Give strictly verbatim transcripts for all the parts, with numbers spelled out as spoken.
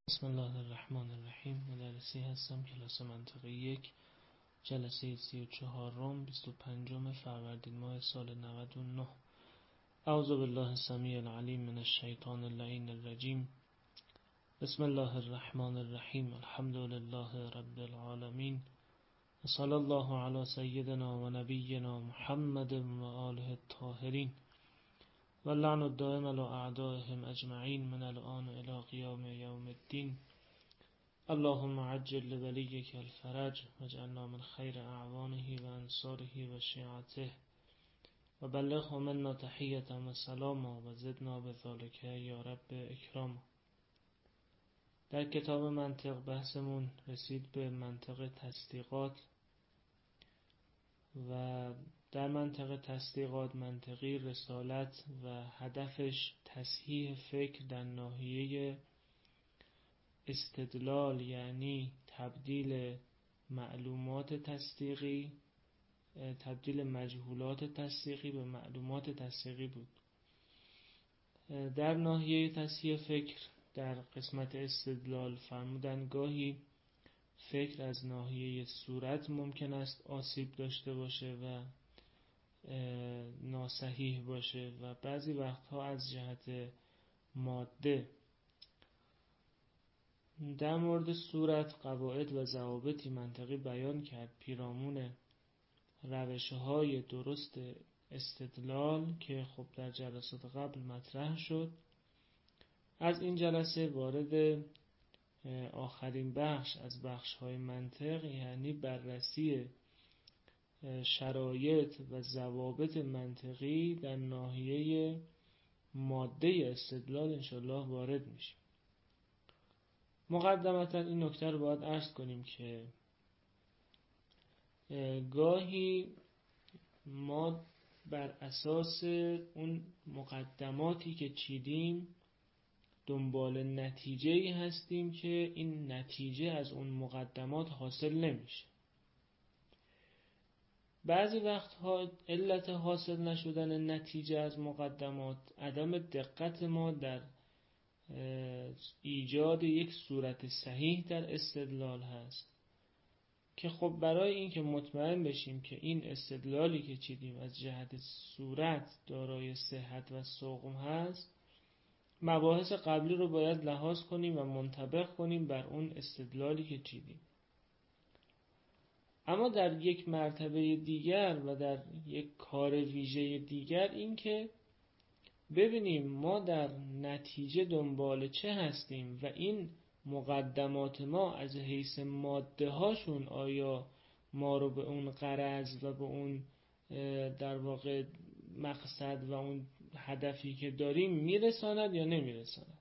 بسم الله الرحمن الرحیم. مدرسی هستم کلاس منطقه یک، جلسه سی و چهارم بیست و پنجم فروردین ماه سال نود و نه. اعوذ بالله السمیع العلیم من الشیطان اللعین الرجیم. بسم الله الرحمن الرحیم. الحمد لله رب العالمین و صلی الله علی سیدنا و نبینا محمد و آله الطاهرین و لعن الدائم علی اعدائهم اجمعین من الآن الی قیام یوم الدین. اللهم عجل لولیک الفرج واجعلنا من خیر اعوانه و انصاره و شیعته و بلغه منا تحیة و سلاما و زدنا بذلک یا رب اکرام. در کتاب منطق بحثمون رسید به منطق تصدیقات و در منطق تصدیقات منطقی رسالت و هدفش تصحیح فکر در ناحیه استدلال، یعنی تبدیل معلومات تصدیقی تبدیل مجهولات تصدیقی به معلومات تصدیقی بود. در ناحیه تصحیح فکر در قسمت استدلال فرمودن گاهی فکر از ناحیه صورت ممکن است آسیب داشته باشه و ناصحیح باشه و بعضی وقتها از جهت ماده. در مورد صورت قواعد و ضوابطی منطقی بیان کرد پیرامون روش‌های درست استدلال که خب در جلسات قبل مطرح شد. از این جلسه وارد آخرین بخش از بخش‌های منطق، یعنی بررسی شرایط و ضوابط منطقی در ناحیه ماده استدلال انشالله وارد میشیم. مقدمتا این نکته رو باید عرض کنیم که گاهی ما بر اساس اون مقدماتی که چیدیم دنبال نتیجه‌ای هستیم که این نتیجه از اون مقدمات حاصل نمیشه. بعضی وقتها علت حاصل نشدن نتیجه از مقدمات عدم دقت ما در ایجاد یک صورت صحیح در استدلال هست که خب برای این که مطمئن بشیم که این استدلالی که چیدیم از جهت صورت دارای صحت و سقم هست، مباحث قبلی رو باید لحاظ کنیم و منطبق کنیم بر اون استدلالی که چیدیم. اما در یک مرتبه دیگر و در یک کار ویژه دیگر این که ببینیم ما در نتیجه دنبال چه هستیم و این مقدمات ما از حیث ماده هاشون آیا ما رو به اون غرض و به اون در واقع مقصد و اون هدفی که داریم میرساند یا نمیرساند.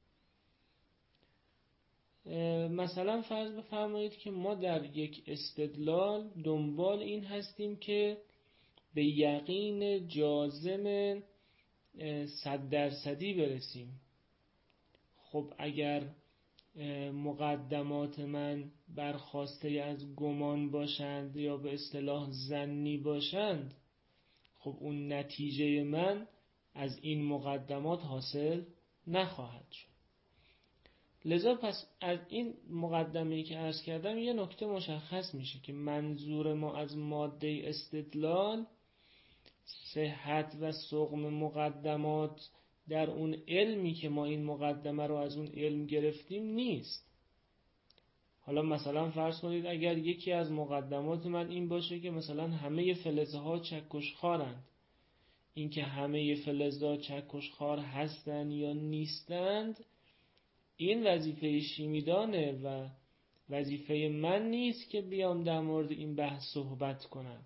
مثلا فرض بفرمایید که ما در یک استدلال دنبال این هستیم که به یقین جازم صد درصدی برسیم. خب اگر مقدمات من برخاسته از گمان باشند یا به اصطلاح ظنی باشند، خب اون نتیجه من از این مقدمات حاصل نخواهد شد. لذا پس از این مقدمه‌ای که عرض کردم یه نکته مشخص میشه که منظور ما از ماده استدلال صحت و سقم مقدمات در اون علمی که ما این مقدمه رو از اون علم گرفتیم نیست. حالا مثلا فرض کنید اگر یکی از مقدمات من این باشه که مثلا همه فلزها چکشخوارند، این که همه فلزها چکشخوار هستند یا نیستند این وظیفه شیمیدانه و وظیفه من نیست که بیام در مورد این بحث صحبت کنم.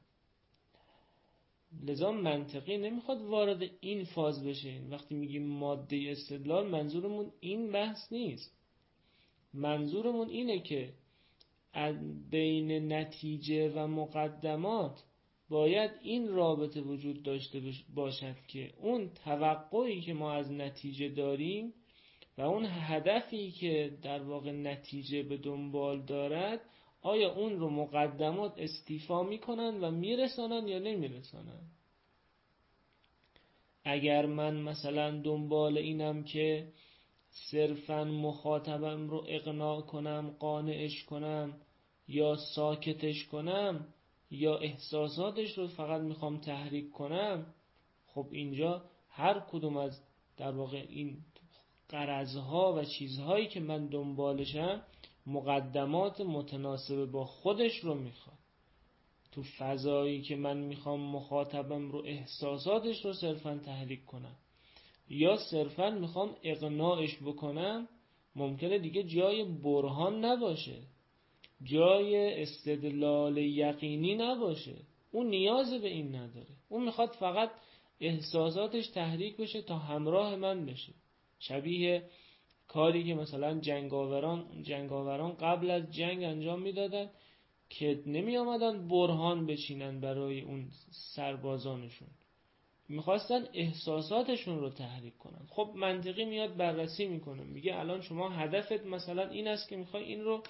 لذا منطقی نمیخواد وارد این فاز بشه. وقتی میگیم ماده استدلال منظورمون این بحث نیست. منظورمون اینه که بین نتیجه و مقدمات باید این رابطه وجود داشته باشد که اون توقعی که ما از نتیجه داریم و اون هدفی که در واقع نتیجه به دنبال دارد آیا اون رو مقدمات استیفا میکنن و میرسانن یا نمیرسانن. اگر من مثلا دنبال اینم که صرفاً مخاطبم رو اقناع کنم، قانعش کنم یا ساکتش کنم یا احساساتش رو فقط میخوام تحریک کنم، خب اینجا هر کدوم از در واقع این غرضها و چیزهایی که من دنبالشم مقدمات متناسب با خودش رو میخواد. تو فضایی که من میخوام مخاطبم رو احساساتش رو صرفاً تحریک کنم یا صرفاً میخوام اقناعش بکنم، ممکنه دیگه جای برهان نباشه، جای استدلال یقینی نباشه. اون نیاز به این نداره، اون میخواد فقط احساساتش تحریک بشه تا همراه من بشه. شبیه کاری که مثلا جنگاوران جنگاوران قبل از جنگ انجام میدادن که نمی آمدن برهان بچینن برای اون سربازانشون، میخواستن احساساتشون رو تحریک کنن. خب منطقی میاد بررسی میکنه، میگه الان شما هدفت مثلا این است که میخوای این رو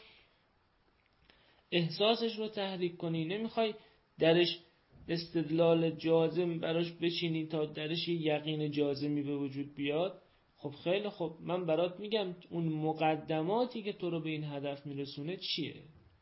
احساسش رو تحریک کنی، نمیخوای درش استدلال جازم براش بچینی تا درش یقین جازمی به وجود بیاد. خب خیلی خب، من برات میگم اون مقدماتی که تو رو به این هدف میرسونه چیه.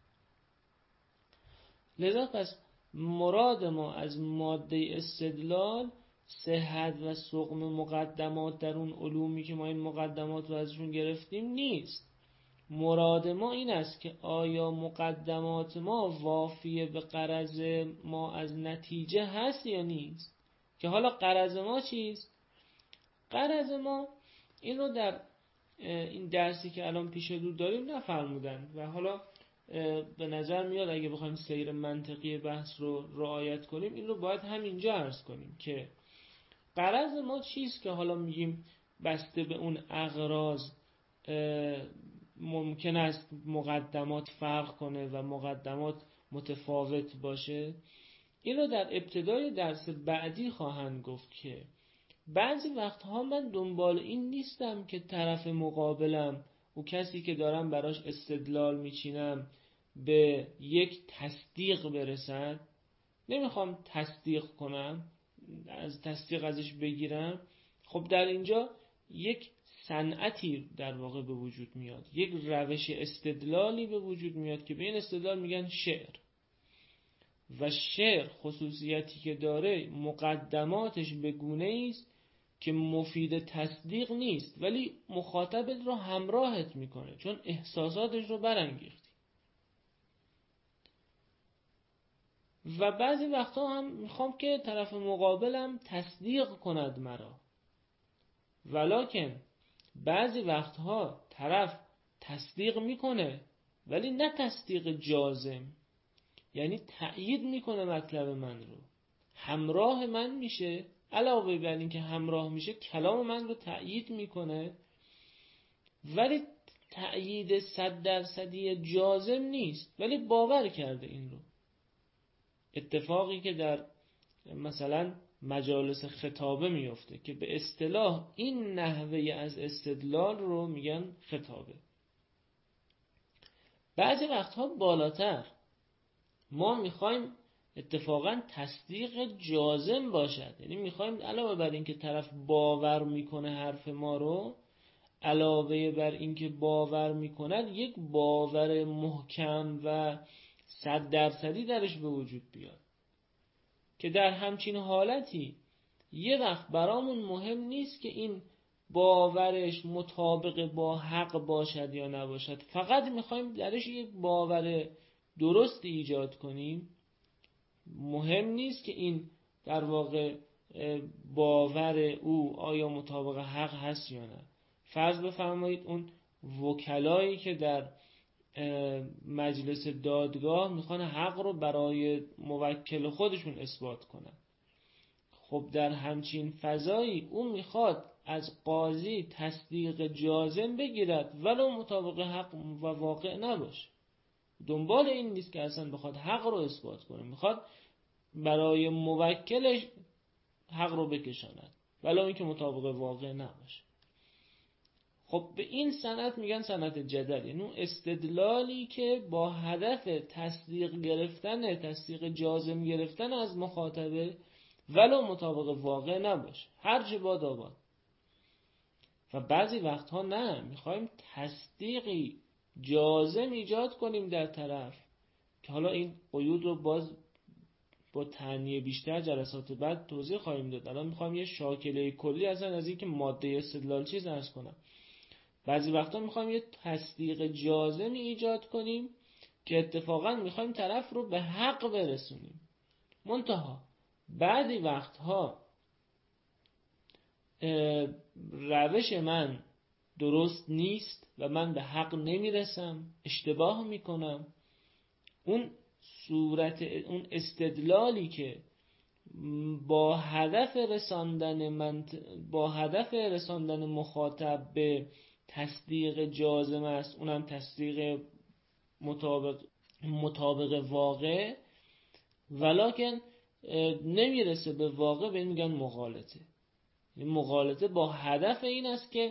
لذا پس مراد ما از ماده استدلال صحت و سقم مقدمات در اون علومی که ما این مقدمات رو ازشون گرفتیم نیست. مراد ما این است که آیا مقدمات ما وافیه به غرض ما از نتیجه هست یا نیست. که حالا غرض ما چیست؟ غرض ما این رو در این درسی که الان پیش رو داریم نفرمودن و حالا به نظر میاد اگه بخوایم سیر منطقی بحث رو رعایت کنیم این رو باید همینجا عرض کنیم که غرض ما چیست که حالا میگیم بسته به اون اغراض ممکن است مقدمات فرق کنه و مقدمات متفاوت باشه. این رو در ابتدای درس بعدی خواهند گفت که بعضی وقتها من دنبال این نیستم که طرف مقابلم و کسی که دارم براش استدلال میچینم به یک تصدیق برسد، نمیخوام تصدیق کنم، از تصدیق ازش بگیرم. خب در اینجا یک صنعتی در واقع به وجود میاد، یک روش استدلالی به وجود میاد که به این استدلال میگن شعر. و شعر خصوصیتی که داره مقدماتش به گونه‌ای است که مفید تصدیق نیست ولی مخاطبت رو همراهت میکنه چون احساساتش رو برانگیختی. و بعضی وقتا هم میخوام که طرف مقابلم تصدیق کند مرا، ولکن بعضی وقتها طرف تصدیق میکنه ولی نه تصدیق جازم، یعنی تأیید میکنه مطلب من رو، همراه من میشه، علاوه بر این که همراه میشه کلام من رو تأیید میکنه ولی تأیید صد درصدی جازم نیست، ولی باور کرده این رو. اتفاقی که در مثلا مجالس خطابه میفته که به اصطلاح این نحوه از استدلال رو میگن خطابه. بعضی وقتها بالاتر ما میخوایم اتفاقا تصدیق جازم باشد، یعنی میخوایم علاوه بر این که طرف باور میکنه حرف ما رو، علاوه بر این که باور میکند یک باور محکم و صد درصدی درش به وجود بیاد که در همچین حالتی یه وقت برامون مهم نیست که این باورش مطابق با حق باشد یا نباشد، فقط میخوایم درش یک باور درست ایجاد کنیم. مهم نیست که این در واقع باور او آیا مطابق حق هست یا نه. فرض بفرمایید اون وکلایی که در مجلس دادگاه میخوان حق رو برای موکل خودشون اثبات کنن، خب در همچین فضایی اون میخواد از قاضی تصدیق جازم بگیرد ولو مطابق حق و واقع نباشه. دنبال این نیست که اصلا بخواد حق رو اثبات کنه، میخواد برای موکلش حق رو بکشاند ولو اینکه مطابق واقع نباشه. خب به این صنعت میگن صنعت جدل، یعنی اون استدلالی که با هدف تصدیق گرفتن، تصدیق جازم گرفتن از مخاطبه ولو مطابق واقع نباشه، هر چه باد آباد. و بعضی وقتها نه، میخوایم تصدیقی جازم ایجاد کنیم در طرف که حالا این قیود رو باز با تعنیه بیشتر جلسات بعد توضیح خواهیم داد. الان میخوایم یه شاکله کلی اصلا از این که ماده استدلال چیز عرض کنم. بعضی وقتا میخوایم یه تصدیق جازمی ایجاد کنیم که اتفاقا میخوایم طرف رو به حق برسونیم. منتها بعضی وقتها روش من درست نیست و من به حق نمیرسم، اشتباه میکنم. اون صورت، اون استدلالی که با هدف رساندن من با هدف رساندن مخاطب به تصدیق جازم است، اونم تصدیق مطابق مطابق واقع، ولکن نمیرسه به واقع، به این میگن مغالطه. این مغالطه با هدف این است که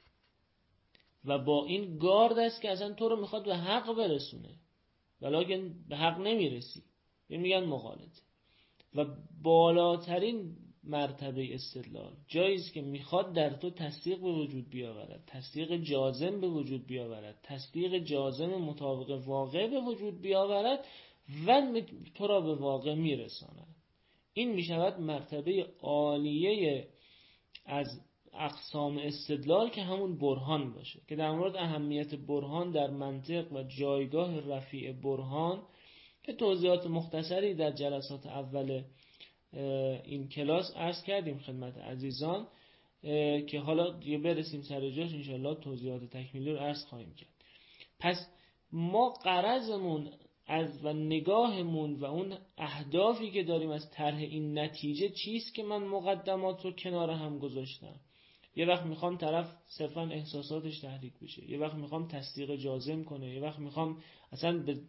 و با این گارد است که اصلا تو رو میخواد به حق برسونه ولکن به حق نمیرسی، این میگن مغالطه. و بالاترین مرتبه استدلال جایی است که میخواد در تو تصدیق به وجود بیاورد، تصدیق جازم به وجود بیاورد، تصدیق جازم مطابق واقع به وجود بیاورد و تو را به واقع میرساند. این میشود مرتبه عالیه از اقسام استدلال که همون برهان باشه، که در مورد اهمیت برهان در منطق و جایگاه رفیع برهان که توضیحات مختصری در جلسات اول این کلاس عرض کردیم خدمت عزیزان، که حالا دیگه برسیم سر جاش انشاءالله توضیحات تکمیلی رو عرض خواهیم کرد. پس ما غرضمون از و نگاهمون و اون اهدافی که داریم از طرح این نتیجه چیست که من مقدمات رو کنار هم گذاشتم. یه وقت میخوام طرف صرفا احساساتش تحریک بشه، یه وقت میخوام تصدیق جازم کنه، یه وقت میخوام اصلا به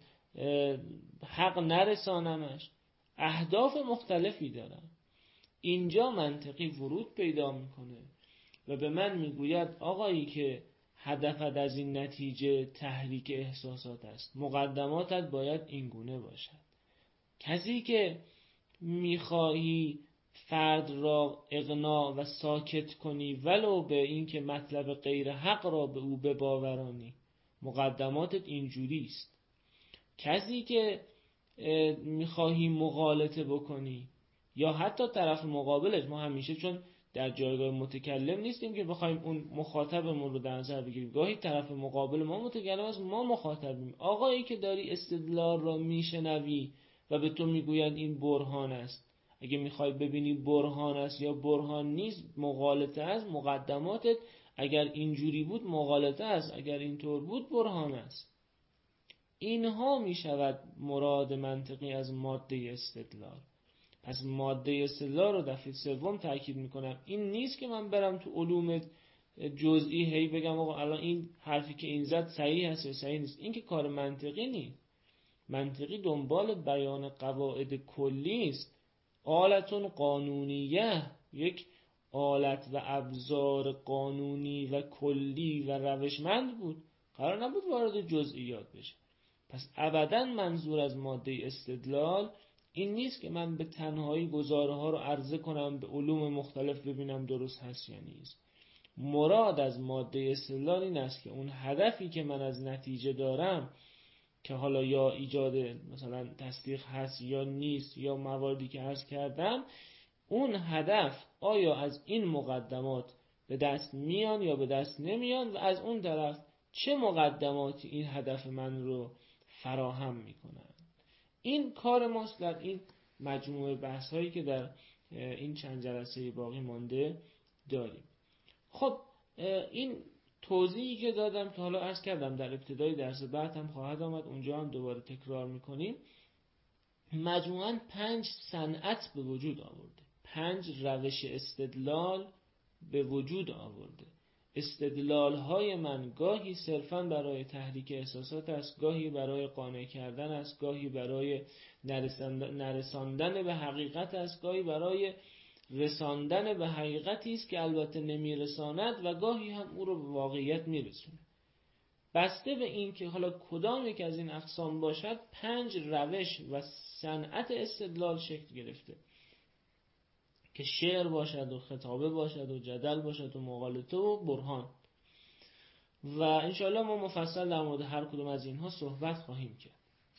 حق نرسانمش. اهداف مختلفی دارم. اینجا منطقی ورود پیدا میکنه و به من میگوید آقایی که هدفت از این نتیجه تحریک احساسات است، مقدماتت باید این گونه باشد. کسی که میخواهی فرد را اقناع و ساکت کنی ولو به این که مطلب غیر حق را به او بباورانی، مقدماتت اینجوری است. کسی که میخواهی مغالطه بکنی یا حتی طرف مقابلش، ما همیشه چون در جایگاه متکلم نیستیم که بخوایم اون مخاطبمون رو در نظر بگیریم، گاهی طرف مقابل ما متکلم است، ما مخاطبیم. آقایی که داری استدلال را میشنوی و به تو میگویند این برهان است، اگه میخوای ببینی برهان است یا برهان نیست، مغالطه است، مقدماتت اگر اینجوری بود مغالطه است، اگر اینطور بود برهان است. اینها میشود مراد منطقی از ماده استدلال. پس ماده استدلال رو دفعه سوم تاکید میکنم، این نیست که من برم تو علوم جزئی هی بگم آقا الان این حرفی که این زد صحیح هست یا صحیح نیست. این که کار منطقی نیست. منطقی دنبال بیان قواعد کلی است. آلتون قانونیه، یک آلت و ابزار قانونی و کلی و روشمند بود، قرار نبود وارد جزئیات بشه. پس ابداً منظور از ماده استدلال این نیست که من به تنهایی گزاره ها رو عرضه کنم، به علوم مختلف ببینم درست هست یا نیست. مراد از ماده استدلال این است که اون هدفی که من از نتیجه دارم که حالا یا ایجاد مثلا تصدیق هست یا نیست یا مواردی که عرض کردم، اون هدف آیا از این مقدمات به دست میان یا به دست نمیان و از اون طرف چه مقدماتی این هدف من رو فراهم میکنن. این کار ماست در این مجموعه بحث هایی که در این چند جلسه باقی مانده داریم. خب این توضیحی که دادم که حالا عرض کردم در ابتدای درس بعد هم خواهد آمد، اونجا هم دوباره تکرار میکنیم، مجموعاً پنج صنعت به وجود آورده، پنج روش استدلال به وجود آورده. استدلال های من گاهی صرفاً برای تحریک احساسات است، گاهی برای قانع کردن است، گاهی برای نرساندن به حقیقت است، گاهی برای رساندن به حقیقتی است که البته نمیرساند و گاهی هم او رو به واقعیت میرسونه. بسته به این که حالا کدام یک از این اقسام باشد، پنج روش و صنعت استدلال شکل گرفته که شعر باشد و خطابه باشد و جدل باشد و مقالطه و برهان. و انشاءالله ما مفصل در مورد هر کدوم از اینها صحبت خواهیم کرد.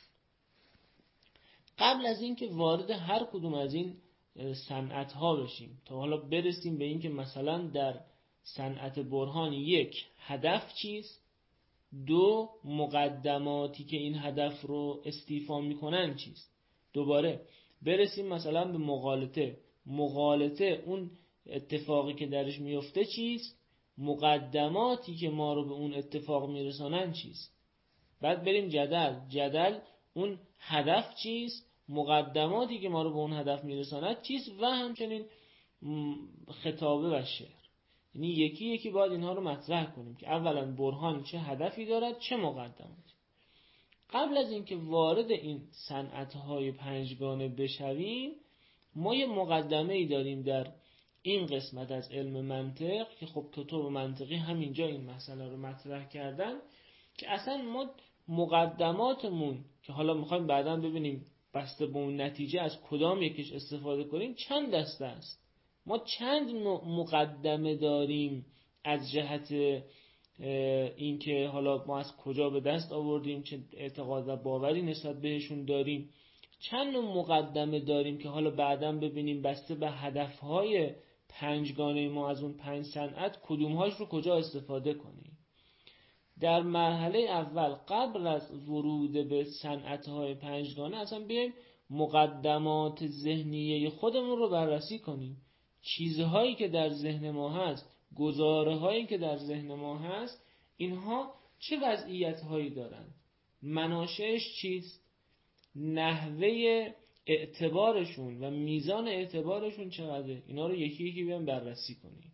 قبل از این که وارد هر کدوم از این صنعت ها بشیم تا حالا برسیم به این که مثلا در صنعت برهان یک هدف چیست، دو مقدماتی که این هدف رو استیفا میکنن چیست، دوباره برسیم مثلا به مقالطه، مقالطه اون اتفاقی که درش میفته چیست، مقدماتی که ما رو به اون اتفاق میرسانن چیست، بعد بریم جدل، جدل اون هدف چیست، مقدماتی که ما رو به اون هدف میرساند چیست، و همچنین خطابه و شعر. یعنی یکی یکی باید اینها رو مطرح کنیم که اولا برهان چه هدفی دارد، چه مقدماتی. قبل از اینکه وارد این صنعت‌های پنجگانه بشویم، ما یه مقدمه ای داریم در این قسمت از علم منطق که خب کتب منطقی همینجا این مسئله رو مطرح کردن که اصلا ما مقدماتمون که حالا میخوایم بعداً ببینیم بسته به اون نتیجه از کدام یکیش استفاده کنیم چند دسته است. ما چند نوع مقدمه داریم از جهت اینکه حالا ما از کجا به دست آوردیم، چه اعتقاد و باوری نسبت بهشون داریم، چند نوع مقدمه داریم که حالا بعداً ببینیم بسته به هدفهای پنجگانه ما از اون پنج صنعت کدومهاش رو کجا استفاده کنیم. در مرحله اول قبل از ورود به صنعت‌های پنجگانه اصلا بیایم مقدمات ذهنیه خودمون رو بررسی کنیم. چیزهایی که در ذهن ما هست، گزاره‌هایی که در ذهن ما هست، اینها چه وضعیت‌هایی دارند، مناشأش چیست، نحوه اعتبارشون و میزان اعتبارشون چقدره، اینا رو یکی یکی بیایم بررسی کنیم.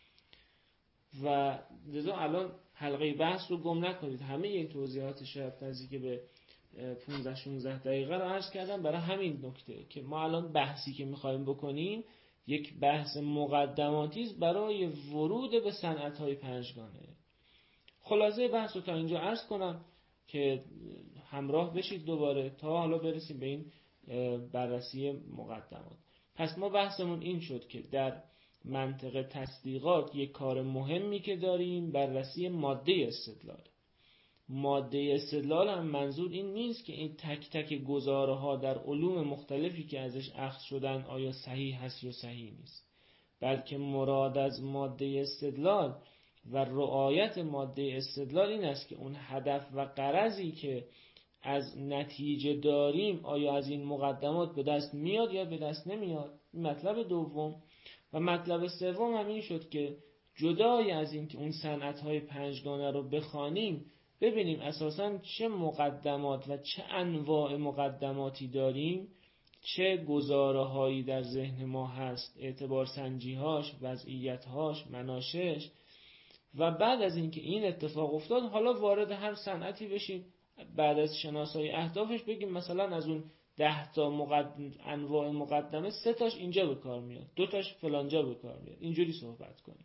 و لذا الان حلقه بحث رو گم نکنید، همه این توضیحات شاید نزدیک به پانزده شانزده دقیقه رو عرض کردم برای همین نکته که ما الان بحثی که میخوایم بکنیم یک بحث مقدماتی است برای ورود به صنعت‌های پنجگانه. خلاصه بحث رو تا اینجا عرض کنم که همراه بشید دوباره تا حالا برسیم به این بررسی مقدمات. پس ما بحثمون این شد که در منطق تصدیقات یک کار مهمی که داریم بررسی ماده استدلال. ماده استدلال هم منظور این نیست که این تک تک گزاره ها در علوم مختلفی که ازش اخذ شدن آیا صحیح هست یا صحیح نیست، بلکه مراد از ماده استدلال و رعایت ماده استدلال این است که اون هدف و غرضی که از نتیجه داریم آیا از این مقدمات به دست میاد یا به دست نمیاد. مطلب دوم و مطلب سوم همین شد که جدای از این که اون صنعت‌های پنجگانه رو بخوانیم ببینیم اساساً چه مقدمات و چه انواع مقدماتی داریم، چه گزاره‌هایی در ذهن ما هست، اعتبار سنجی‌هاش، وضعیت‌هاش، مناشش، و بعد از اینکه این اتفاق افتاد حالا وارد هر صنعتی بشیم، بعد از شناسایی اهدافش بگیم مثلا از اون ده تا مقدم انواع مقدمه سه تاش اینجا به کار میاد، دو تاش فلانجا به کار میاد، اینجوری صحبت کنیم.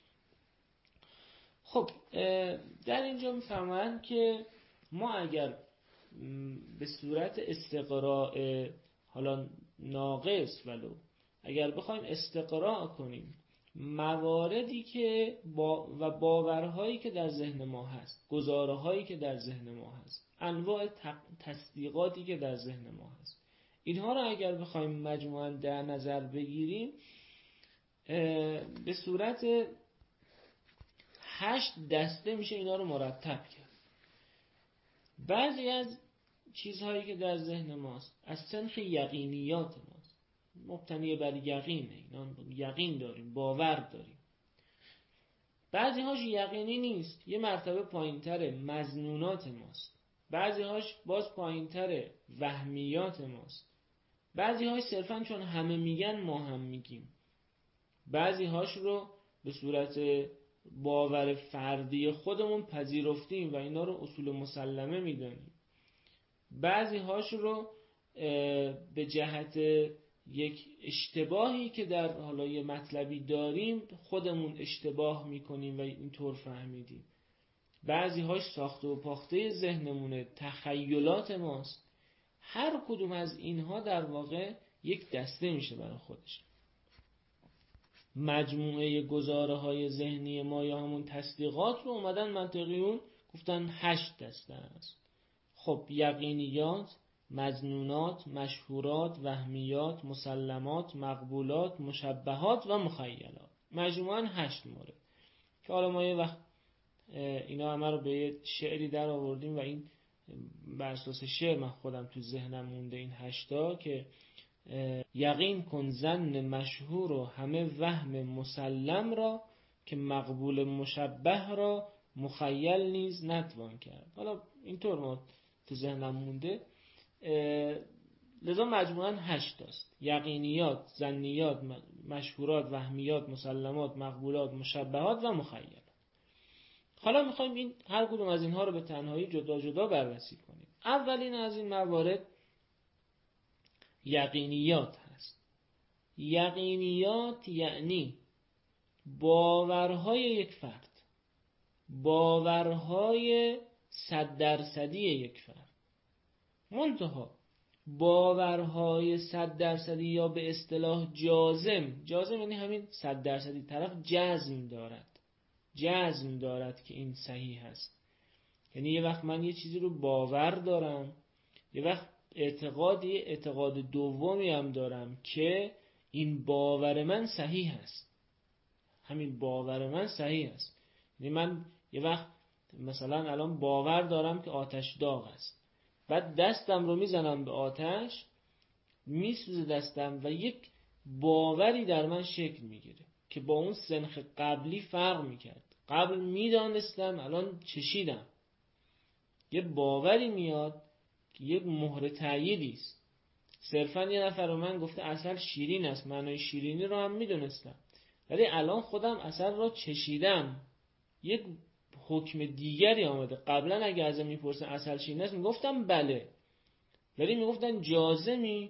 خب در اینجا میفهمن که ما اگر به صورت استقراء حالا ناقص ولو اگر بخوایم استقراء کنیم مواردی که با و باورهایی که در ذهن ما هست، گزاره‌هایی که در ذهن ما هست، انواع تصدیقاتی که در ذهن ما هست، اینها رو اگر بخوایم مجموعاً در نظر بگیریم به صورت هشت دسته میشه اینا رو مرتب کرد. بعضی از چیزهایی که در ذهن ماست از صنف یقینیات ماست، مبتنی بر یقینه، اینا یقین داریم، باور داریم. بعضی هاش یقینی نیست، یه مرتبه پایین‌تره، مظنونات ماست. بعضی هاش باز پایین‌تره، وهمیات ماست. بعضی هاش صرفاً چون همه میگن ما هم میگیم. بعضی هاش رو به صورت باور فردی خودمون پذیرفتیم و اینا رو اصول مسلمه میدونیم. بعضی هاش رو به جهت یک اشتباهی که در حالا یه مطلبی داریم خودمون اشتباه میکنیم و اینطور فهمیدیم. بعضی هاش ساخته و پاخته ذهنمونه، تخیلات ماست. هر کدوم از اینها در واقع یک دسته میشه برای خودش. مجموعه گزاره های ذهنی ما یا همون تصدیقات رو اومدن منطقیون گفتن هشت دسته است. خب یقینیات، مظنونات، مشهورات، وهمیات، مسلمات، مقبولات، مشبهات و مخیلات، مجموعاً هشت مورد که حالا ما یه وقت اینا همه رو به یه شعری در آوردیم و این بر اساس شعر من خودم تو ذهنم مونده این هشتا که یقین کن ظن مشهور و همه وهم مسلم را که مقبول مشبه را مخیل نیز نتوان کرد. حالا اینطور ما تو ذهنم مونده، لذا مجموعاً هشت است: یقینیات، ظنیات، مشهورات، وهمیات، مسلمات، مقبولات، مشبهات و مخیلات. حالا میخوایم این هر کدوم از اینها رو به تنهایی جدا جدا بررسی کنیم. اولین از این موارد یقینیات هست. یقینیات یعنی باورهای یک فرد، باورهای صد درصدی یک فرد. منتها باورهای صد درصدی یا به اصطلاح جازم، جازم یعنی همین صد درصدی، طرف جزم دارد، جزم دارد که این صحیح هست. یعنی یه وقت من یه چیزی رو باور دارم، یه وقت اعتقادی اعتقاد دومی هم دارم که این باور من صحیح هست، همین باور من صحیح هست. یعنی من یه وقت مثلا الان باور دارم که آتش داغ است، بعد دستم رو میزنم به آتش، میسوزه دستم و یک باوری در من شکل میگیره که با اون سنخ قبلی فرق میکرد. قبل میدانستم، الان چشیدم. یه باوری میاد که یک مهر تأییدی است. صرفا یه نفر رو من گفته عسل شیرین است، معنای شیرینی رو هم میدونستم، ولی الان خودم عسل رو چشیدم، یک حکم دیگری آمده. قبلا اگه ازم میپرسن عسل شیرین است میگفتم بله، ولی میگفتن جازمی،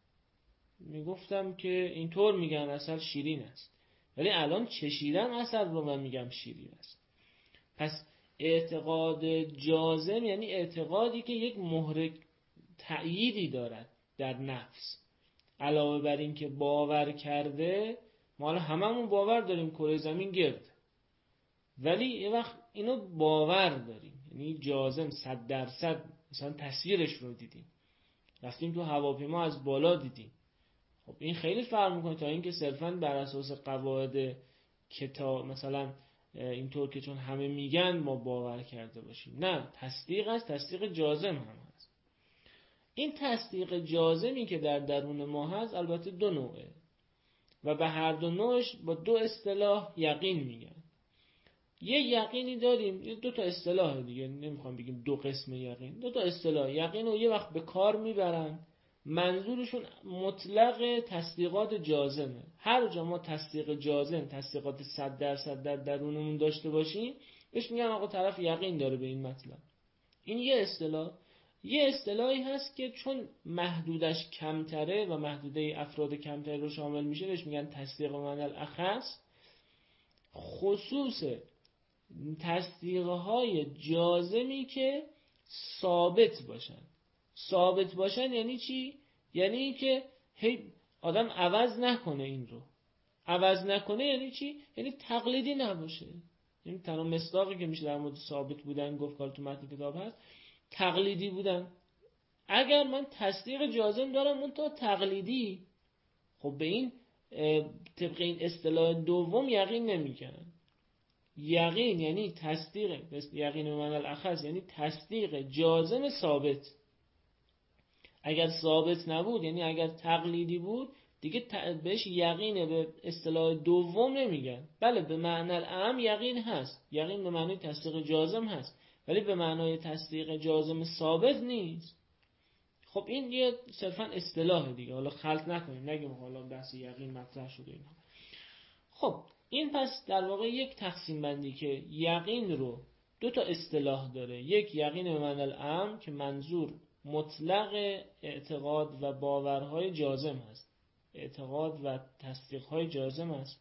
میگفتم که اینطور میگن عسل شیرین است، ولی الان چشیدم عسل رو من میگم شیرین است. پس اعتقاد جازم یعنی اعتقادی که یک مهر تأییدی دارد در نفس، علاوه بر این که باور کرده. ما هممون باور داریم کره زمین گرد، ولی یه وقت اینو باور داریم، یعنی جازم صد درصد. مثلا تصویرش رو دیدیم، رفتیم تو هواپیما از بالا دیدیم. خب این خیلی فرق میکنه تا اینکه صرفاً بر اساس قواعد کتاب مثلا اینطور که چون همه میگن ما باور کرده باشیم. نه، تصدیق است، تصدیق جازم هم هست. این تصدیق جازمی که در درون ما هست البته دو نوعه و به هر دو نوعش با دو اصطلاح یقین میگن. یه یقینی داریم، دو تا اصطلاح دیگه، نمیخوام بگیم دو قسم یقین، دو تا اصطلاح یقین رو یه وقت به کار میبرن، منظورشون مطلق تصدیقات جازمه. هر جا ما تصدیق جازم، تصدیقات صد درصد در درونمون داشته باشیم، بهش میگن آقا طرف یقین داره به این مطلب. این یه اصطلاح. یه اصطلاحی هست که چون محدودش کمتره و محدوده افراد کمتره رو شامل میشه، بهش میگن تصدیق معنی الاخص. خصوص تصدیقهای جازمی که ثابت باشن. ثابت باشن یعنی چی؟ یعنی این که هی آدم عوض نکنه. این رو عوض نکنه یعنی چی؟ یعنی تقلیدی نباشه. این تنها مصداقی که میشه در مورد ثابت بودن گفت که تو متن کتاب هست، تقلیدی بودن. اگر من تصدیق جازم دارم اون تا تقلیدی، خب به این طبق این اصطلاح دوم یقین نمیکنن. یقین یعنی تصدیق، یقین به معنی الاخص یعنی تصدیق جازم ثابت. اگر ثابت نبود، یعنی اگر تقلیدی بود، دیگه بهش یقین به اصطلاح دوم نمیگن. بله به معنی الاعم یقین هست، یقین به معنی تصدیق جازم هست، ولی به معنای تصدیق جازم ثابت نیست. خب این یه صرفا اصطلاح دیگه، حالا خلط نکنیم، نگیم حالا بحث یقین مطرح شده اینا. خب این پس در واقع یک تقسیم بندی که یقین رو دو تا اصطلاح داره. یک یقین به معنی الاعم که منظور مطلق اعتقاد و باورهای جازم هست، اعتقاد و تصدیقهای جازم هست،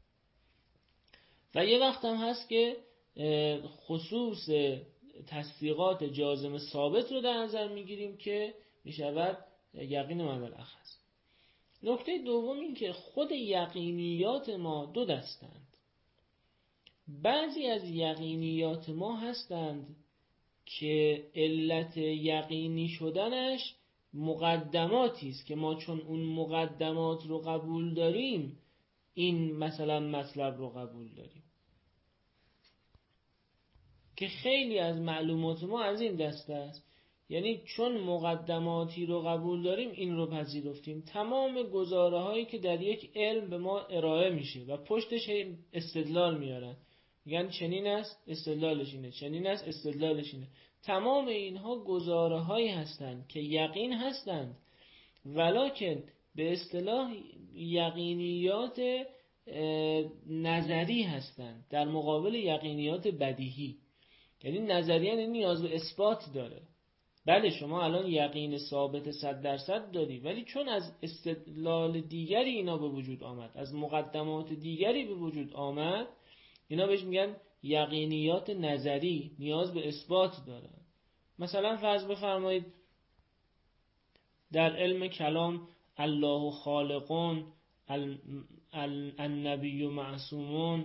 و یه وقت هم هست که خصوص تصدیقات جازم ثابت رو در نظر میگیریم که میشود یقین معنی الاخص. نکته دوم این که خود یقینیات ما دو دستند. بعضی از یقینیات ما هستند که علت یقینی شدنش مقدماتی است که ما چون اون مقدمات رو قبول داریم این مثلا مطلب رو قبول داریم، که خیلی از معلومات ما از این دسته است. یعنی چون مقدماتی رو قبول داریم این رو پذیرفتیم. تمام گزاره هایی که در یک علم به ما ارائه میشه و پشتش استدلال میارن، میگن چنین است استدلالش اینه، چنین است استدلالش اینه، تمام اینها گزاره هایی هستند که یقین هستند، ولکن به اصطلاح یقینیات نظری هستند در مقابل یقینیات بدیهی. یعنی نظریه نیاز به اثبات داره. بله شما الان یقین ثابت صد درصد داری، ولی چون از استدلال دیگری اینا به وجود آمد، از مقدمات دیگری به وجود آمد، اینا بهش میگن یقینیات نظری، نیاز به اثبات داره. مثلا فرض بفرمایید در علم کلام الله خالقون، النبی معصومون،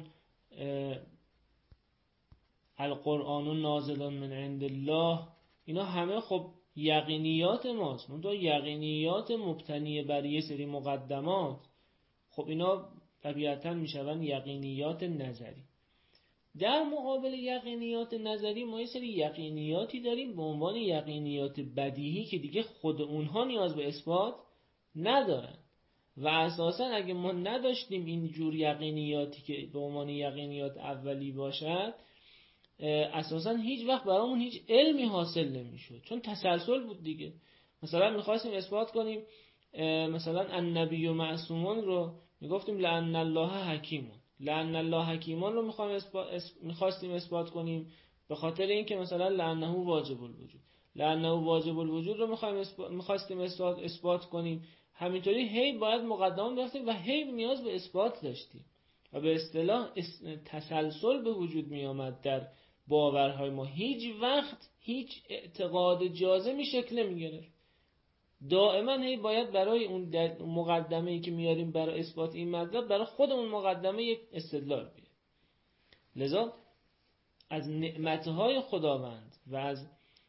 القرآن نازل من عند الله، اینا همه خب یقینیات ماست، منتها یقینیات مبتنی بر یه سری مقدمات، خب اینا طبیعتاً میشون یقینیات نظری. در مقابل یقینیات نظری ما یه سری یقینیاتی داریم به عنوان یقینیات بدیهی که دیگه خود اونها نیاز به اثبات ندارن و اساساً اگه ما نداشتیم این جور یقینیاتی که به عنوان یقینیات اولی باشد، اساساً هیچ وقت برامون هیچ علمی حاصل نمیشد، چون تسلسل بود دیگه. مثلا میخواستیم اثبات کنیم مثلا النبی معصومون رو میگفتیم لأن الله حکیمون، لأن الله حکیمون رو میخواستیم اثبات کنیم به خاطر اینکه مثلا لأنه واجب الوجود، لأنه واجب الوجود رو میخواستیم اثبات اثبات کنیم. همینطوری هی باید مقدمات داشتیم و هی نیاز به اثبات داشتیم و به اصطلاح تسلسل به وجود می آمد در باورهای ما. هیچ وقت هیچ اعتقاد جازمی شکل نمی گرفت. دائما هی باید برای اون مقدمه‌ای که میاریم برای اثبات این مطلب، برای خود اون مقدمه یک استدلال بیاریم. لذا از نعمتهای خداوند و از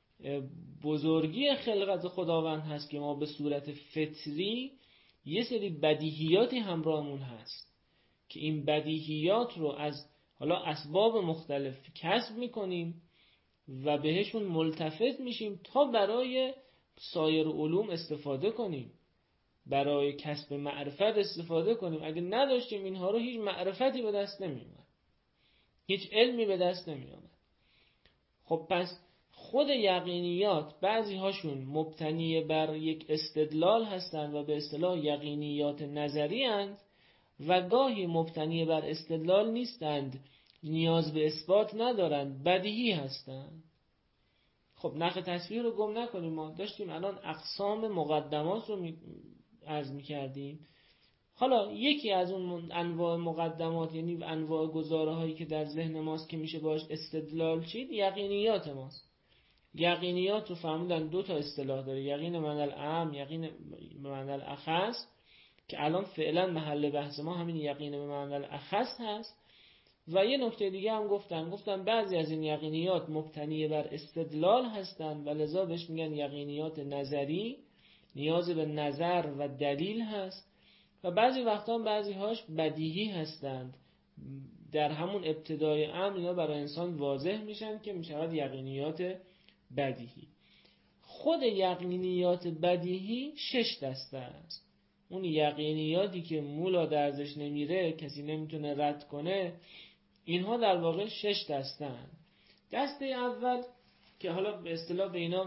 بزرگی خلقت خداوند هست که ما به صورت فطری یه سری بدیهیاتی همراهمون هست که این بدیهیات رو از حالا اسباب مختلف کسب میکنیم و بهشون ملتفت میشیم تا برای سایر علوم استفاده کنیم، برای کسب معرفت استفاده کنیم. اگه نداشتیم اینها رو هیچ معرفتی به دست نمیومد، هیچ علمی به دست نمیومد. خب پس خود یقینیات بعضی هاشون مبتنی بر یک استدلال هستند و به اصطلاح یقینیات نظری هستند و گاهی مبتنی بر استدلال نیستند، نیاز به اثبات ندارند، بدیهی هستند. خب نخ تصویر رو گم نکنیم، ما داشتیم الان اقسام مقدمات رو عرض می کردیم. حالا یکی از اون انواع مقدمات، یعنی انواع گزاره هایی که در ذهن ماست که میشه باش استدلال چید، یقینیات ماست. یقینیات رو فهمیدن دو تا اصطلاح داره، یقین معنی العام، یقین معنی الاخص، که الان فعلا محل بحث ما همین یقین به معنی الاخص هست. و یه نکته دیگه هم گفتن گفتن بعضی از این یقینیات مبتنی بر استدلال هستند و لذا بهش میگن یقینیات نظری، نیاز به نظر و دلیل هست، و بعضی وقتا بعضی هاش بدیهی هستند، در همون ابتدای امر اینا برای انسان واضح میشن که میشود یقینیات بدیهی. خود یقینیات بدیهی شش دسته است. اون یقینیاتی که مولا درزش نمیره، کسی نمیتونه رد کنه، اینها در واقع شش دسته هست. دسته اول که حالا به اصطلاح به اینا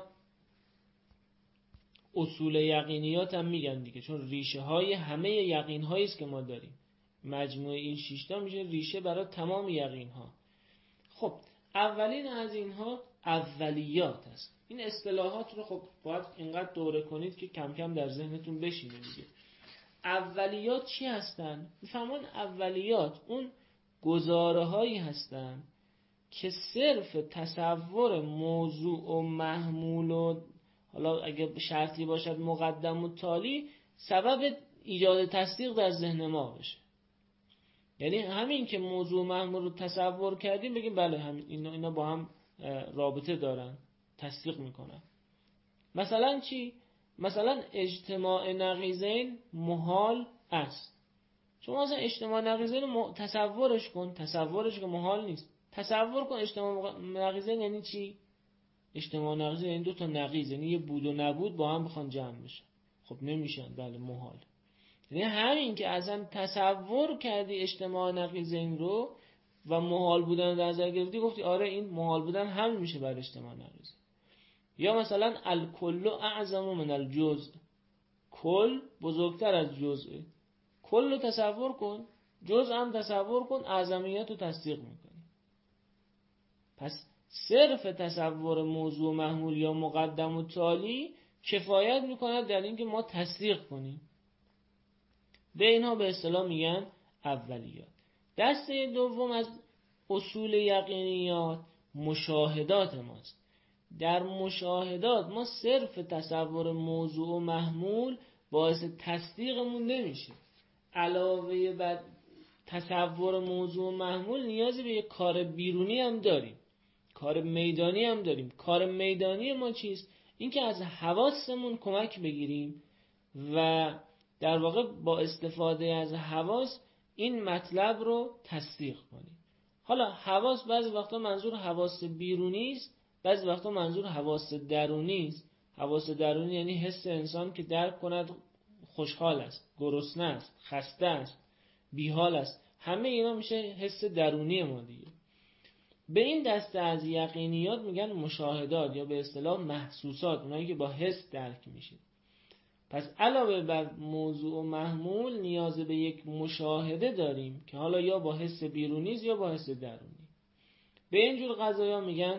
اصول یقینیات هم میگن دیگه، چون ریشه های همه یقین هایی است که ما داریم، مجموعه این شش تا میشه ریشه برای تمام یقین ها. خب اولین از اینها اولیات است. این اصطلاحات رو خب باید اینقدر دوره کنید که کم کم در ذهنتون بشینه دیگه. اولیات چی هستن؟ میفهمون اولیات اون گزاره هایی هستن که صرف تصور موضوع و محمول و حالا اگه شرطی باشد مقدم و تالی سبب ایجاد تصدیق در ذهن ما بشه. یعنی همین که موضوع محمول رو تصور کردیم بگیم بله هم اینا, اینا با هم رابطه دارن، تصدیق میکنن. مثلا چی؟ مثلا اجتماع نقیضین محال است. شما مثلا اجتماع نقیضین رو تصورش کن، تصورش که محال نیست. تصور کن اجتماع نقیضین یعنی چی؟ اجتماع نقیضین یعنی دو تا نقیض، یعنی یه بود و نبود با هم بخوان جمع بشن. خب نمیشن، بله محال. یعنی همین که اصلا تصور کردی اجتماع نقیضین رو و محال بودن در نظر گرفتی، گفتی آره این محال بودن هم میشه بر اجتماع نقیضین. یا مثلا الکل اعظم من الجزء، کل بزرگتر از جزء. کل رو تصور کن، جزء هم تصور کن، اعظمیت رو تصدیق میکنی. پس صرف تصور موضوع محمول یا مقدم و تالی کفایت میکند در اینکه ما تصدیق کنیم. به اینها به اصطلاح میگن اولیات. دسته دوم از اصول یقینیات مشاهدات ماست. در مشاهدات ما صرف تصور موضوع و محمول باعث تصدیقمون نمیشه. علاوه بر تصور موضوع و محمول نیازی به یک کار بیرونی هم داریم، کار میدانی هم داریم. کار میدانی ما چیست؟ اینکه از حواسمون کمک بگیریم و در واقع با استفاده از حواس این مطلب رو تصدیق کنیم. حالا حواس بعضی وقتا منظور حواس بیرونی است، بعضی وقتا منظور حواس درونی است. حواس درونی یعنی حس انسان که درک کند خوشحال است، گرسنه است، خسته است، بیحال است. همه اینا میشه حس درونی ما دیگه. به این دسته از یقینیات میگن مشاهدات یا به اصطلاح محسوسات، اونایی که با حس درک میشه. پس علاوه بر موضوع و محمول نیاز به یک مشاهده داریم که حالا یا با حس بیرونی است یا با حس درونی. به اینجور قضایا میگن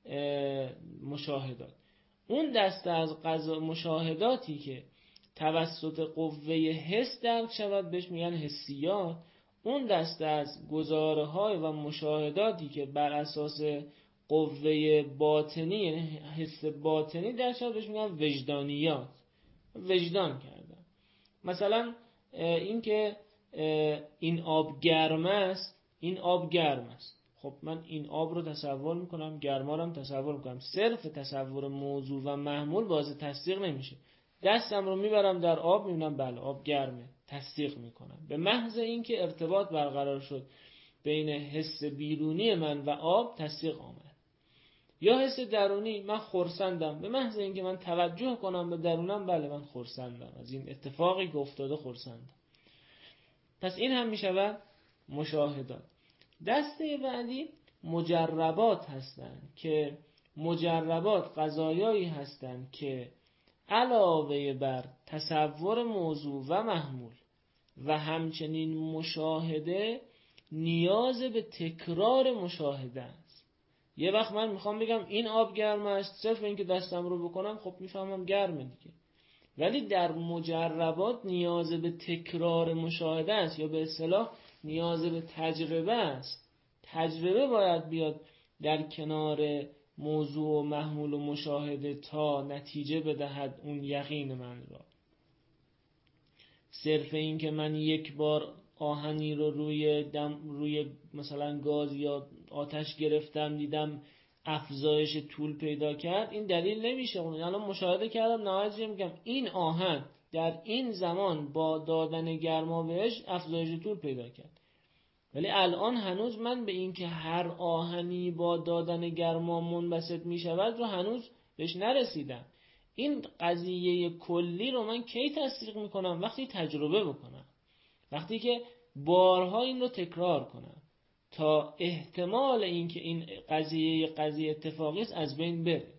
مشاهدات. اون دسته از قضا مشاهداتی که توسط قوه حس درک شود بهش میگن حسیات. اون دسته از گزاره‌های و مشاهداتی که بر اساس قوه باطنی یعنی حس باطنی درک شود بهش میگن وجدانیات. وجدان کردن. مثلا این که این آب گرم است، این آب گرم است. خب من این آب رو تصور میکنم، گرما رو هم تصور میکنم. صرف تصور موضوع و محمول باعث تصدیق نمیشه. دستم رو میبرم در آب میبینم بله آب گرمه، تصدیق میکنم. به محض اینکه ارتباط برقرار شد بین حس بیرونی من و آب تصدیق آمد. یا حس درونی، من خرسندم، به محض اینکه من توجه کنم به درونم بله من خرسندم، از این اتفاقی که افتاده خرسندم. پس این هم میشود مشاهدات. دسته بعدی مجربات هستند که مجربات قضایایی هستند که علاوه بر تصور موضوع و محمول و همچنین مشاهده نیاز به تکرار مشاهده است. یه وقت من میخوام بگم این آب گرم است، صرف اینکه دستم رو بکنم خب میفهمم گرمه دیگه. ولی در مجربات نیاز به تکرار مشاهده است یا به اصطلاح نیاز به تجربه است. تجربه باید بیاد در کنار موضوع و محمول و مشاهده تا نتیجه بدهد اون یقین من را. صرف این که من یک بار آهنی رو روی دم روی مثلا گاز یا آتش گرفتم دیدم افزایش طول پیدا کرد این دلیل نمیشه. الان مشاهده کردم نهایتش میگم این آهن در این زمان با دادن گرما بهش افزایش طول پیدا کرد. ولی الان هنوز من به این که هر آهنی با دادن گرما منبسط میشود رو هنوز بهش نرسیدم. این قضیه کلی رو من کی تصدیق میکنم؟ وقتی تجربه بکنم، وقتی که بارها این رو تکرار کنم تا احتمال این که این قضیه قضیه اتفاقی است از بین بره.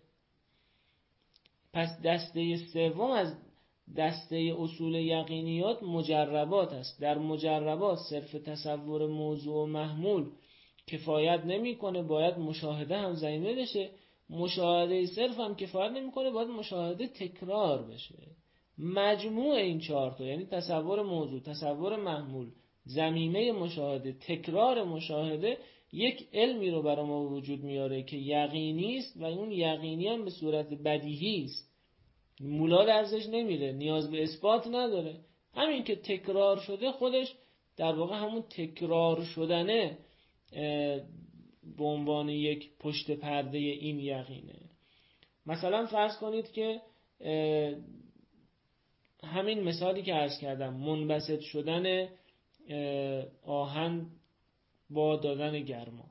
پس دسته سوم از دسته اصول یقینیات مجربات است. در مجربات صرف تصور موضوع و محمول کفایت نمیکنه، باید مشاهده هم ضمیمه بشه. مشاهده صرف هم کفایت نمیکنه، باید مشاهده تکرار بشه. مجموع این چهار تا یعنی تصور موضوع، تصور محمول، ضمیمه مشاهده، تکرار مشاهده یک علمی رو برای ما وجود میاره که یقینی است و اون یقینی هم به صورت بدیهی است. مولا درزش نمیره، نیاز به اثبات نداره. همین که تکرار شده خودش در واقع همون تکرار شدنه به عنوان یک پشت پرده این یقینه. مثلا فرض کنید که همین مثالی که عرض کردم، منبسط شدن آهن با دادن گرما،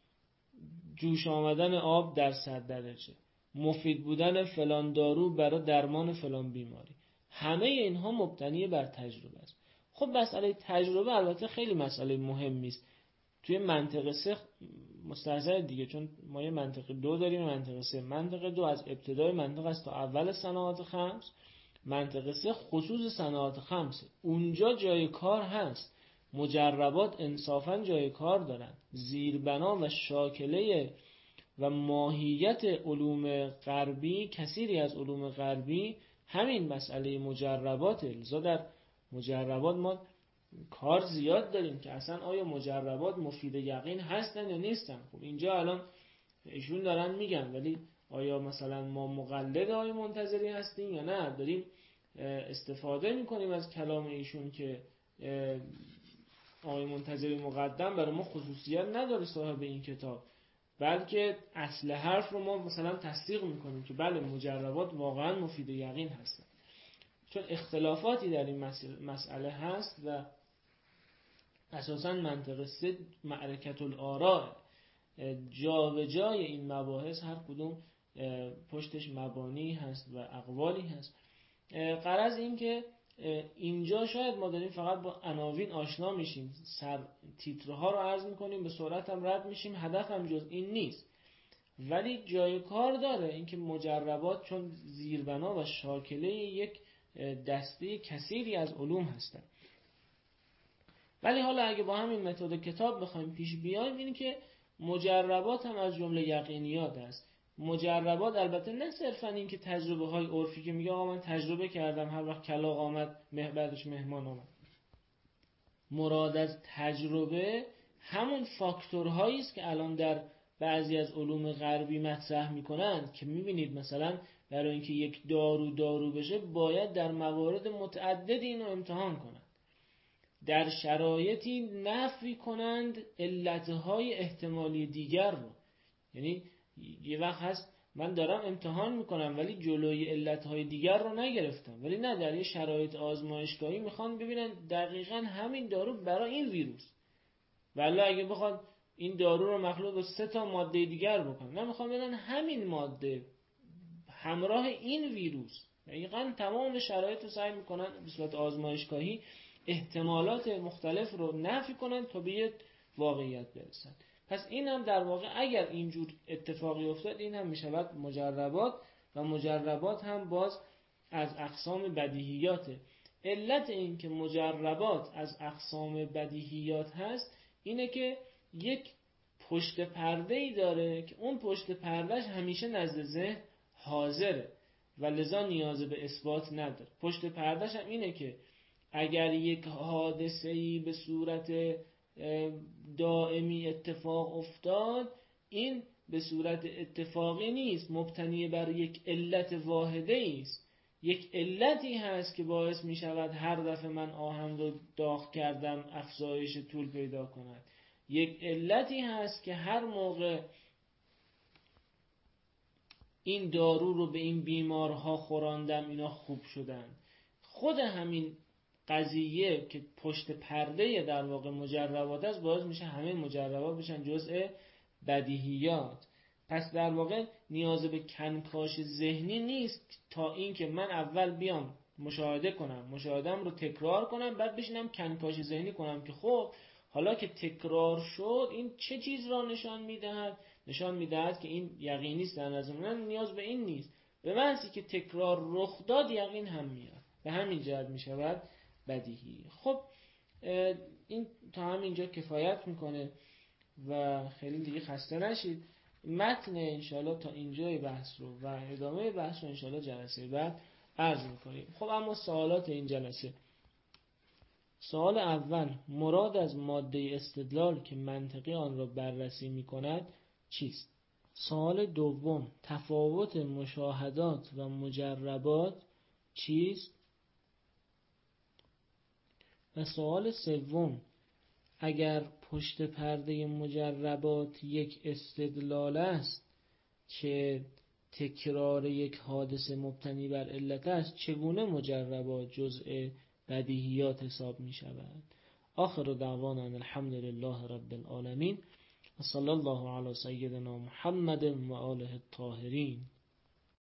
جوش آمدن آب در صد درجه، مفید بودن فلان دارو برای درمان فلان بیماری، همه اینها مبتنی بر تجربه است. خب مسئله تجربه البته خیلی مسئله مهمی است. توی منطق سه مستحضر دیگه، چون ما یه منطق دو داریم، منطق سه. منطق دو از ابتدای منطق است تا اول صناعات خمس. منطق سه خصوص صناعات خمس، اونجا جای کار هست. مجربات انصافا جای کار دارن. زیربنا و شاکله و ماهیت علوم غربی، کثیری از علوم غربی همین مسئله مجرباته. لذا در مجربات ما کار زیاد داریم که اصلا آیا مجربات مفید یقین هستن یا نیستن. خب اینجا الان ایشون دارن میگن، ولی آیا مثلا ما مقلد آقای منتظری هستیم یا نه؟ داریم استفاده میکنیم از کلام ایشون که آقای منتظری مقدم برای ما خصوصیت نداره صاحب این کتاب، بلکه اصل حرف رو ما مثلا تصدیق میکنیم که بله مجربات واقعا مفید یقین هستن. چون اختلافاتی در این مسئله هست و اساساً منطق سه معرکت الآراء، جا به جای این مباحث هر کدوم پشتش مبانی هست و اقوالی هست. غرض این که اینجا شاید ما داریم فقط با عناوین آشنا میشیم، سر تیترها رو عرض میکنیم، به سرعت هم رد میشیم، هدف هم جز این نیست. ولی جای کار داره اینکه مجربات چون زیربنا و شاکله یک دسته کثیری از علوم هستن. ولی حالا اگه با همین متد کتاب بخوایم پیش بیایم، این که مجربات هم از جمله یقینیات است. مجربات البته نه صرفا این که تجربه های عرفی که میگه آقا من تجربه کردم هر وقت کلاغ آمد بعدش مهمان آمد. مراد از تجربه همون فاکتورهایی است که الان در بعضی از علوم غربی مطرح میکنند که میبینید مثلا برای اینکه یک دارو دارو بشه باید در موارد متعدد اینو امتحان کنند، در شرایطی نفی کنند علتهای احتمالی دیگر رو. یعنی یه وقت هست من دارم امتحان میکنم ولی جلوی علتهای دیگر رو نگرفتم، ولی نه، در یه شرایط آزمایشگاهی میخوان ببینن دقیقاً همین دارو برای این ویروس، ولی اگه بخواد این دارو رو مخلوط با سه تا ماده دیگر بکنن، نمیخوام ببینن همین ماده همراه این ویروس. دقیقاً تمام شرایط رو سعی میکنن به صورت آزمایشگاهی احتمالات مختلف رو نفی کنن تا به یک واقعیت برسن. پس این هم در واقع اگر اینجور اتفاقی افتاد این هم میشود مجربات، و مجربات هم باز از اقسام بدیهیاته. علت این که مجربات از اقسام بدیهیات هست اینه که یک پشت پرده‌ای داره که اون پشت پردهش همیشه نزد ذهن حاضره و لذا نیاز به اثبات نداره. پشت پردهش هم اینه که اگر یک حادثه‌ای به صورت دائمی اتفاق افتاد، این به صورت اتفاقی نیست، مبتنی بر یک علت واحده است. یک علتی هست که باعث می شود هر دفعه من آهن رو داغ کردم افزایش طول پیدا کند. یک علتی هست که هر موقع این دارو رو به این بیمارها خوراندم اینا خوب شدن. خود همین قضیه که پشت پرده در واقع مجربات است باعث میشه همه مجربات بشن جزء بدیهیات. پس در واقع نیاز به کنکاش ذهنی نیست تا این که من اول بیام مشاهده کنم، مشاهدم رو تکرار کنم، بعد بشینم کنکاش ذهنی کنم که خب حالا که تکرار شد این چه چیز را نشان میدهد؟ نشان میدهد که این یقینی است. در نظر من نیاز به این نیست. به معنی که تکرار رخ داد یقین هم میاد. به همین جهت میشود بدیهی. خب این تا همینجا کفایت میکنه و خیلی دیگه خسته نشید. متن انشالله تا اینجای بحث رو و ادامه بحث رو انشالله جلسه بعد عرض میکنیم. خب اما سوالات این جلسه: سوال اول، مراد از ماده استدلال که منطقی آن را بررسی میکند چیست؟ سوال دوم، تفاوت مشاهدات و مجربات چیست؟ و سوال سوم، اگر پشت پرده مجربات یک استدلال است که تکرار یک حادثه مبتنی بر علت است، چگونه مجربات جزء بدیهیات حساب می شود؟ آخر دعوانا الحمد لله رب العالمین و صلی الله علی سیدنا محمد و آله الطاهرین.